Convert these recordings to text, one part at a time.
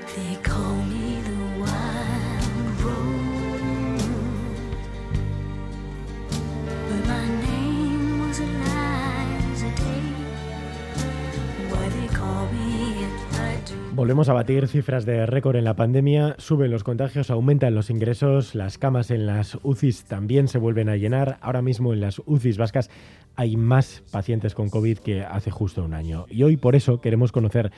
They call me the wild rose, but my name was Eliza Day. Why they call me it, I do. Volvemos a batir cifras de récord en la pandemia, suben los contagios, aumentan los ingresos, las camas en las UCIs también se vuelven a llenar. Ahora mismo en las UCIs vascas hay más pacientes con COVID que hace justo un año. Y hoy por eso queremos conocer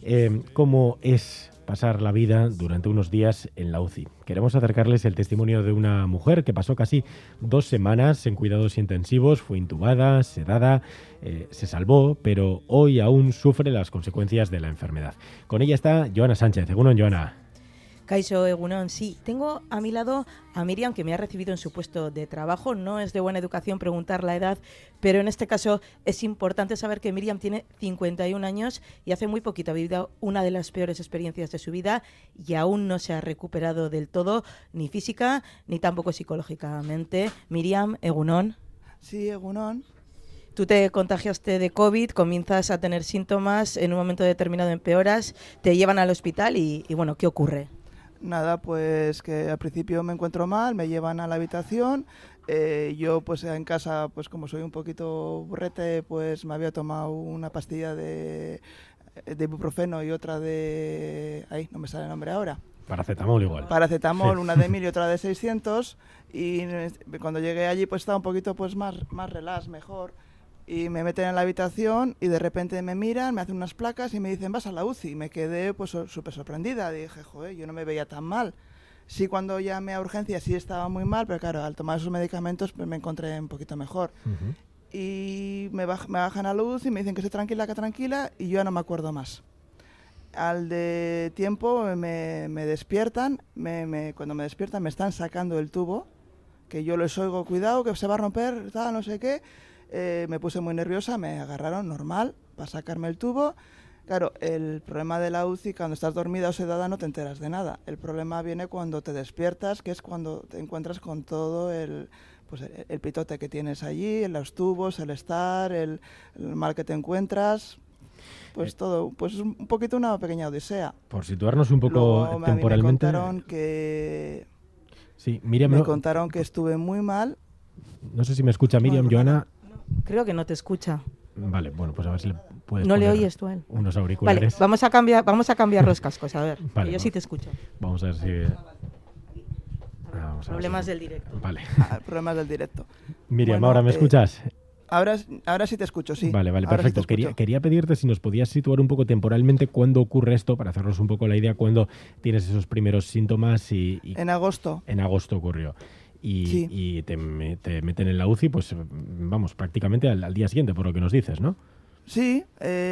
cómo es pasar la vida durante unos días en la UCI. Queremos acercarles el testimonio de una mujer que pasó casi 2 semanas en cuidados intensivos, fue intubada, sedada, se salvó, pero hoy aún sufre las consecuencias de la enfermedad. Con ella está Joana Sánchez. Egunon, Joana. Kaixo, egunon, sí. Tengo a mi lado a Miriam, que me ha recibido en su puesto de trabajo. No es de buena educación preguntar la edad, pero en este caso es importante saber que Miriam tiene 51 años y hace muy poquito ha vivido una de las peores experiencias de su vida y aún no se ha recuperado del todo, ni física ni tampoco psicológicamente. Miriam, egunon. Sí, egunon. Tú te contagiaste de COVID, comienzas a tener síntomas, en un momento determinado empeoras, te llevan al hospital y bueno, ¿qué ocurre? Nada, pues que al principio me encuentro mal, me llevan a la habitación. Yo pues en casa, pues como soy un poquito burrete, pues me había tomado una pastilla de ibuprofeno y otra de... Ay, no me sale el nombre ahora. Paracetamol igual. Paracetamol, Sí. una de 1000 y otra de 600. Y cuando llegué allí pues estaba un poquito pues más relax, mejor. Y me meten en la habitación y de repente me miran, me hacen unas placas y me dicen, vas a la UCI. Y me quedé pues súper sorprendida. Dije, joder, yo no me veía tan mal. Sí, cuando llamé a urgencia sí estaba muy mal, pero claro, al tomar esos medicamentos pues me encontré un poquito mejor. Uh-huh. Y me bajan a la UCI y me dicen que esté tranquila, y yo ya no me acuerdo más. Al de tiempo me despiertan, cuando me despiertan me están sacando el tubo, que yo les oigo, cuidado, que se va a romper, tal, no sé qué. Me puse muy nerviosa, me agarraron normal para sacarme el tubo. Claro, el problema de la UCI, cuando estás dormida o sedada no te enteras de nada. El problema viene cuando te despiertas, que es cuando te encuentras con todo el pitote que tienes allí, los tubos, el estar, el mal que te encuentras. Pues todo, pues es un poquito una pequeña odisea. Por situarnos un poco Luego, temporalmente. me contaron que... Sí, Miriam, me contaron que estuve muy mal. No sé si me escucha Miriam, No, Joana. Creo que no te escucha. Vale, bueno, pues a ver si le puedes No le poner oyes tú a él. unos Vale, auriculares. vamos a cambiar los cascos, a ver, Vale, que yo sí vamos. te escucho. Vamos a ver si... Vamos a ver Problemas si- del directo. Vale. Problemas del directo. Miriam, Bueno, ¿ahora me escuchas? Ahora sí te escucho, sí. Vale, Ahora sí perfecto. te escucho. Quería pedirte si nos podías situar un poco temporalmente cuándo ocurre esto, para hacernos un poco la idea cuándo tienes esos primeros síntomas y En agosto. en agosto ocurrió. Sí. Y te meten en la UCI, pues vamos, prácticamente al día siguiente, por lo que nos dices, ¿no? Sí,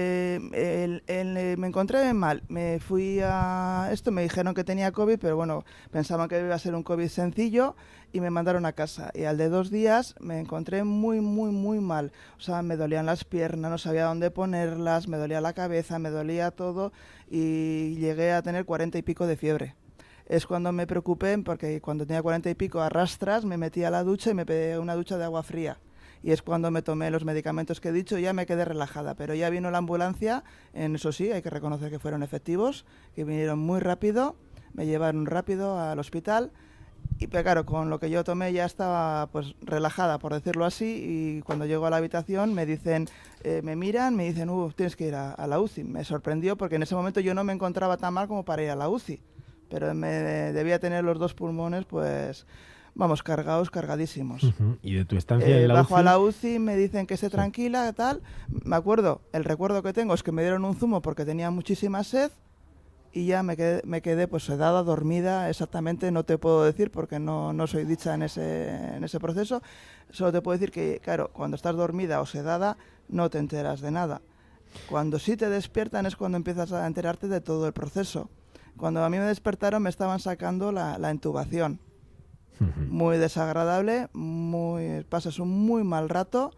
me encontré mal. Me fui a esto, me dijeron que tenía COVID, pero bueno, pensaban que iba a ser un COVID sencillo y me mandaron a casa. Y al de 2 días me encontré muy mal. O sea, me dolían las piernas, no sabía dónde ponerlas, me dolía la cabeza, me dolía todo y llegué a tener 40 y pico de fiebre. Es cuando me preocupé, porque cuando tenía 40 y pico a rastras me metí a la ducha y me pegué una ducha de agua fría. Y es cuando me tomé los medicamentos que he dicho y ya me quedé relajada. Pero ya vino la ambulancia, en eso sí, hay que reconocer que fueron efectivos, que vinieron muy rápido, me llevaron rápido al hospital. Y pero claro, con lo que yo tomé ya estaba pues relajada, por decirlo así, y cuando llego a la habitación me dicen, me miran, me dicen, tienes que ir a la UCI. Me sorprendió porque en ese momento yo no me encontraba tan mal como para ir a la UCI, pero me debía tener los 2 pulmones pues... Vamos, cargadísimos. Uh-huh. ¿Y de tu estancia en la bajo UCI? a la UCI, me dicen que esté Sí. tranquila, tal. Me acuerdo, el recuerdo que tengo es que me dieron un zumo porque tenía muchísima sed y ya me quedé pues sedada, dormida, exactamente, no te puedo decir porque no soy dicha en ese proceso. Solo te puedo decir que, claro, cuando estás dormida o sedada no te enteras de nada. Cuando sí te despiertan es cuando empiezas a enterarte de todo el proceso. Cuando a mí me despertaron me estaban sacando la intubación. Uh-huh. Muy desagradable, pasas un muy mal rato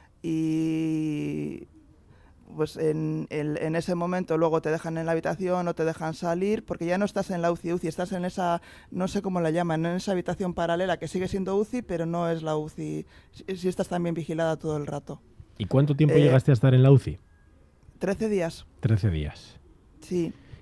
y pues en ese momento luego te dejan en la habitación o te dejan salir porque ya no estás en la UCI, estás en esa, no sé cómo la llaman, en esa habitación paralela que sigue siendo UCI pero no es la UCI, sí estás también vigilada todo el rato. ¿Y cuánto tiempo llegaste a estar en la UCI? 13 días. 13 días. Sí.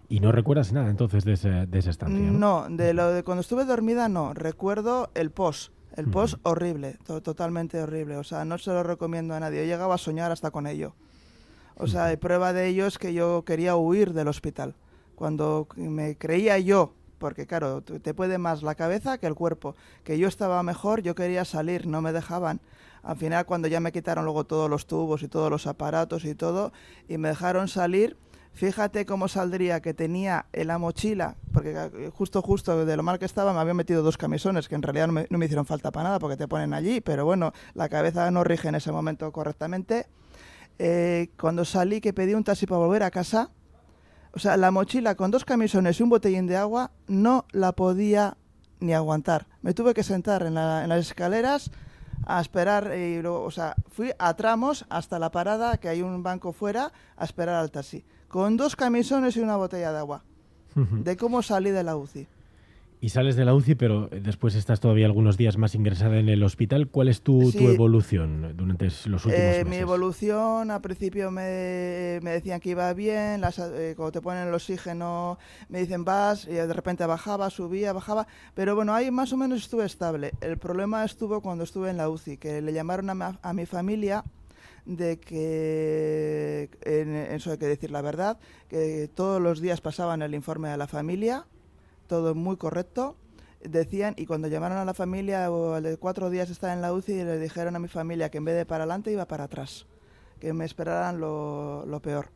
¿Y no recuerdas nada entonces de esa estancia? No, de lo de cuando estuve dormida no. Recuerdo el post. El post horrible, totalmente horrible. O sea, no se lo recomiendo a nadie. Yo llegaba a soñar hasta con ello. O sea, y prueba de ello es que yo quería huir del hospital. Cuando me creía yo, porque claro, te puede más la cabeza que el cuerpo, que yo estaba mejor, yo quería salir, no me dejaban. Al final, cuando ya me quitaron luego todos los tubos y todos los aparatos y todo, y me dejaron salir, fíjate cómo saldría, que tenía en la mochila, porque justo de lo mal que estaba me había metido 2 camisones, que en realidad no me hicieron falta para nada, porque te ponen allí, pero bueno, la cabeza no rige en ese momento correctamente. Cuando salí, que pedí un taxi para volver a casa, o sea, la mochila con 2 camisones y un botellín de agua no la podía ni aguantar. Me tuve que sentar en las escaleras a esperar, y luego, o sea, fui a tramos hasta la parada, que hay un banco fuera, a esperar al taxi, con 2 camisones y una botella de agua, de cómo salí de la UCI. Y sales de la UCI, pero después estás todavía algunos días más ingresada en el hospital. ¿Cuál es tu evolución durante los últimos meses? Mi evolución, al principio me decían que iba bien, cuando te ponen el oxígeno me dicen vas, y de repente bajaba, subía, bajaba, pero bueno, ahí más o menos estuve estable. El problema estuvo cuando estuve en la UCI, que le llamaron a mi familia de que, eso hay que decir la verdad, que todos los días pasaban el informe a la familia, todo muy correcto, decían, y cuando llamaron a la familia, o de 4 días estaba en la UCI, le dijeron a mi familia que en vez de para adelante iba para atrás, que me esperaran lo peor.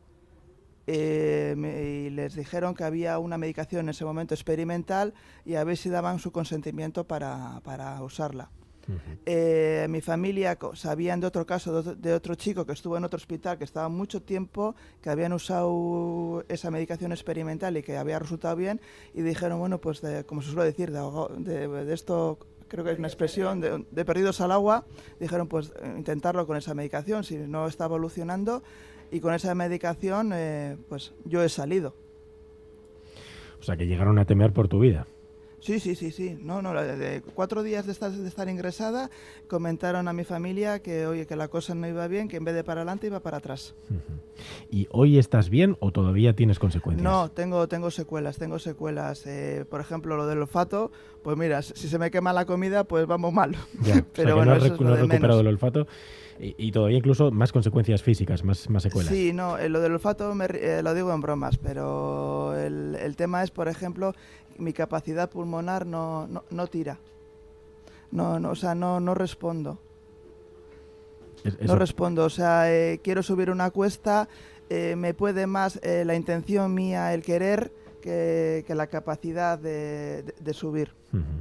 Y les dijeron que había una medicación en ese momento experimental y a ver si daban su consentimiento para usarla. Mi familia sabían de otro caso de otro chico que estuvo en otro hospital, que estaba mucho tiempo, que habían usado esa medicación experimental y que había resultado bien, y dijeron, bueno, pues como se suele decir, de esto, creo que es una expresión de perdidos al agua, dijeron pues intentarlo con esa medicación, si no está evolucionando, y con esa medicación pues yo he salido. O sea, que llegaron a temer por tu vida. Sí. No, de 4 días de estar ingresada, comentaron a mi familia que, oye, que la cosa no iba bien, que en vez de para adelante iba para atrás. ¿Y hoy estás bien o todavía tienes consecuencias? No, tengo secuelas. Por ejemplo, lo del olfato, pues mira, si se me quema la comida, pues vamos mal. Ya, pero bueno, no has recuperado el olfato y todavía incluso más consecuencias físicas, más secuelas. Sí, no, lo del olfato lo digo en bromas, pero el tema es, por ejemplo, mi capacidad pulmonar no tira. O sea, no respondo. No respondo, o sea, quiero subir una cuesta, me puede más la intención mía, el querer, que la capacidad de subir.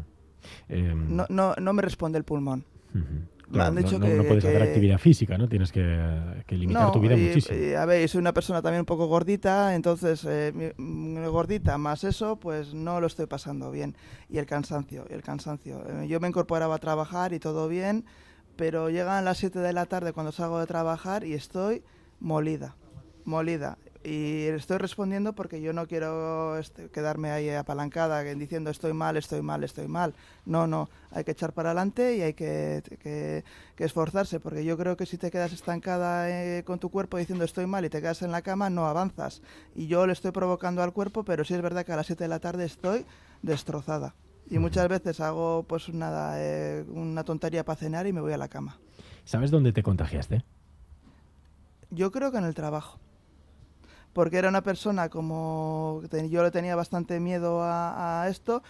No me responde el pulmón. Claro, me han dicho no puedes hacer actividad física, ¿no? Tienes que limitar tu vida muchísimo. A ver, soy una persona también un poco gordita, entonces gordita más eso, pues no lo estoy pasando bien. Y el cansancio. Yo me incorporaba a trabajar y todo bien, pero llegan las 7 de la tarde cuando salgo de trabajar y estoy molida. Y estoy respondiendo porque yo no quiero quedarme ahí apalancada diciendo estoy mal. No, hay que echar para adelante y hay que esforzarse, porque yo creo que si te quedas estancada con tu cuerpo diciendo estoy mal y te quedas en la cama, no avanzas. Y yo le estoy provocando al cuerpo, pero sí es verdad que a las 7 de la tarde estoy destrozada. Y muchas veces hago pues una tontería para cenar y me voy a la cama. ¿Sabes dónde te contagiaste? Yo creo que en el trabajo. Porque era una persona como yo le tenía bastante miedo a esto,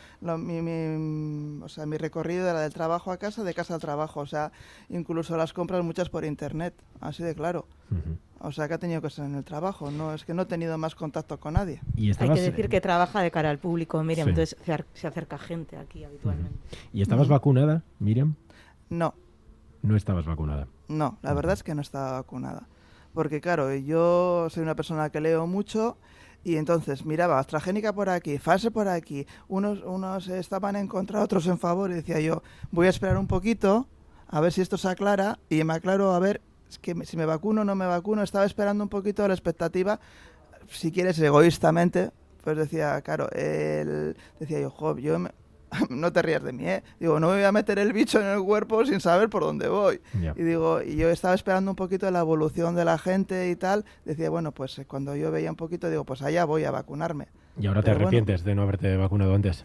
mi recorrido era del trabajo a casa, de casa al trabajo, o sea, incluso las compras muchas por internet, así de claro. O sea, que ha tenido que ser en el trabajo, no es que no he tenido más contacto con nadie. Hay que decir que trabaja de cara al público, Miriam, sí. Entonces se acerca gente aquí habitualmente. ¿Y estabas vacunada, Miriam? No. ¿No estabas vacunada? No, la verdad es que no estaba vacunada. Porque claro, yo soy una persona que leo mucho y entonces miraba AstraZeneca por aquí, Pfizer por aquí, unos estaban en contra, otros en favor, y decía yo, voy a esperar un poquito a ver si esto se aclara, y me aclaro a ver si me vacuno o no me vacuno. Estaba esperando un poquito la expectativa, si quieres egoístamente, pues decía, claro, decía yo, no te rías de mí, digo, no me voy a meter el bicho en el cuerpo sin saber por dónde voy. Yeah. Y yo estaba esperando un poquito la evolución de la gente y tal. Decía, bueno, pues cuando yo veía un poquito, digo, pues allá voy a vacunarme. ¿Y ahora te Pero bueno, arrepientes de no haberte vacunado antes?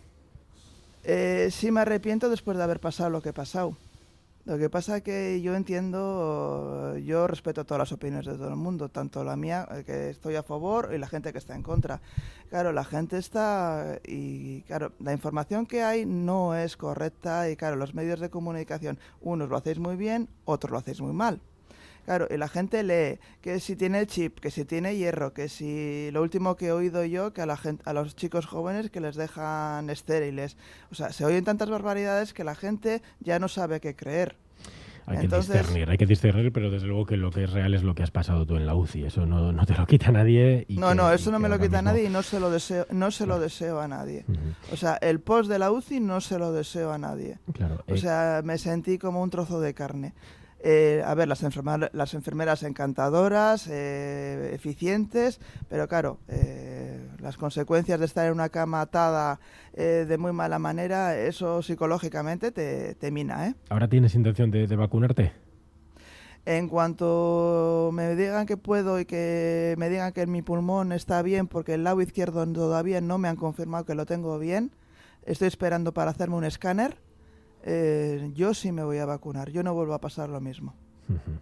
Sí me arrepiento después de haber pasado lo que he pasado. Lo que pasa es que yo entiendo, yo respeto todas las opiniones de todo el mundo, tanto la mía, que estoy a favor, y la gente que está en contra. Claro, la gente está, y claro, la información que hay no es correcta, y claro, los medios de comunicación, unos lo hacéis muy bien, otros lo hacéis muy mal. Claro, y la gente lee que si tiene chip, que si tiene hierro, que si lo último que he oído yo, que a la gente, a los chicos jóvenes que les dejan estériles. O sea, se oyen tantas barbaridades que la gente ya no sabe qué creer. Hay que discernir, pero desde luego que lo que es real es lo que has pasado tú en la UCI. Eso no te lo quita nadie. No, eso no me lo quita nadie y no se lo deseo a nadie. Uh-huh. O sea, el post de la UCI no se lo deseo a nadie. Claro, O sea, me sentí como un trozo de carne. A ver, las enfermeras encantadoras, eficientes, pero claro, las consecuencias de estar en una cama atada de muy mala manera, eso psicológicamente te mina, ¿eh? ¿Ahora tienes intención de vacunarte? En cuanto me digan que puedo y que me digan que mi pulmón está bien, porque el lado izquierdo todavía no me han confirmado que lo tengo bien, estoy esperando para hacerme un escáner. Yo sí me voy a vacunar, yo no vuelvo a pasar lo mismo. Uh-huh.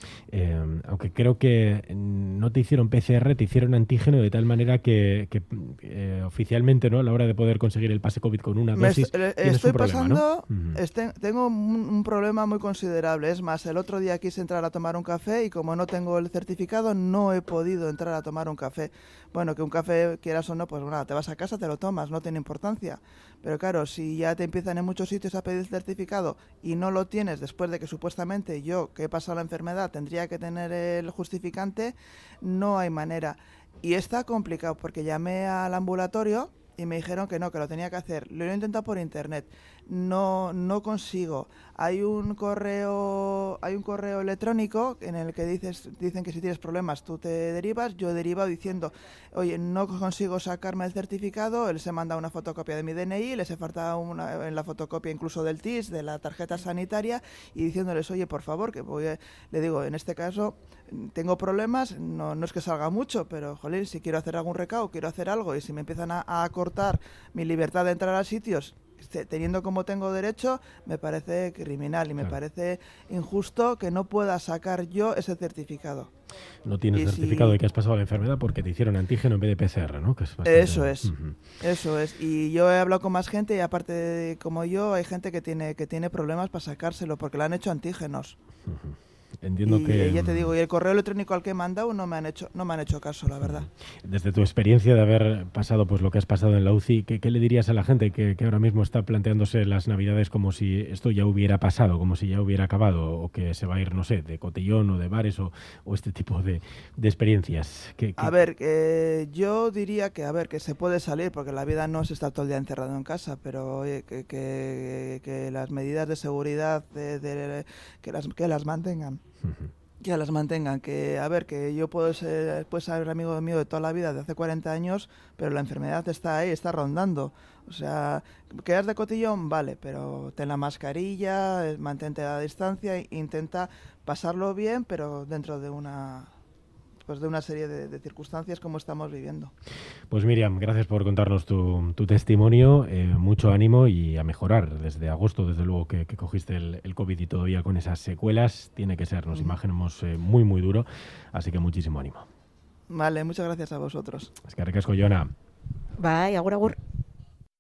Aunque creo que no te hicieron PCR, te hicieron antígeno de tal manera que oficialmente, ¿no? A la hora de poder conseguir el pase COVID con una dosis, tienes un problema, ¿no? Tengo un problema muy considerable. Es más, el otro día quise entrar a tomar un café y como no tengo el certificado, no he podido entrar a tomar un café. Bueno, que un café, quieras o no, pues nada, te vas a casa, te lo tomas, no tiene importancia. Pero claro, si ya te empiezan en muchos sitios a pedir el certificado y no lo tienes después de que supuestamente yo, que he pasado la enfermedad, tendría que tener el justificante, no hay manera. Y está complicado porque llamé al ambulatorio y me dijeron que no, que lo tenía que hacer. Lo he intentado por internet. No consigo. Hay un correo electrónico en el que dicen que si tienes problemas tú te derivas. Yo he derivado diciendo, oye, no consigo sacarme el certificado. Él se manda una fotocopia de mi DNI, les he faltado en la fotocopia incluso del TIS, de la tarjeta sanitaria, y diciéndoles, oye, por favor, que le digo, en este caso tengo problemas, no es que salga mucho, pero jolín, si quiero hacer algún recao, quiero hacer algo, y si me empiezan a cortar mi libertad de entrar a sitios teniendo como tengo derecho, me parece criminal y me parece injusto que no pueda sacar yo ese certificado. No tienes certificado de que has pasado la enfermedad porque te hicieron antígeno en vez de PCR, ¿no? Que es bastante... Eso es. Y yo he hablado con más gente y aparte como yo, hay gente que tiene problemas para sacárselo porque le han hecho antígenos. Uh-huh. Entiendo que... ya te digo, y el correo electrónico al que he mandado no me han hecho caso, la verdad. Desde tu experiencia de haber pasado pues lo que has pasado en la UCI, ¿qué le dirías a la gente que ahora mismo está planteándose las Navidades como si esto ya hubiera pasado, como si ya hubiera acabado, o que se va a ir, no sé, de cotillón o de bares o este tipo de experiencias? A ver, yo diría que se puede salir, porque la vida no se está todo el día encerrado en casa, pero oye, que las medidas de seguridad que las mantengan. Que las mantengan, que yo puedo ser amigo mío de toda la vida, de hace 40 años, pero la enfermedad está ahí, está rondando. O sea, quedas de cotillón, vale, pero ten la mascarilla, mantente a la distancia, intenta pasarlo bien, pero dentro de una serie de circunstancias como estamos viviendo. Pues Miriam, gracias por contarnos tu testimonio, mucho ánimo y a mejorar. Desde agosto, desde luego, que cogiste el COVID y todavía con esas secuelas, tiene que ser, nos imaginamos, muy, muy duro, así que muchísimo ánimo. Vale, muchas gracias a vosotros. Eskerrik asko, Joana. Bye, agur, agur.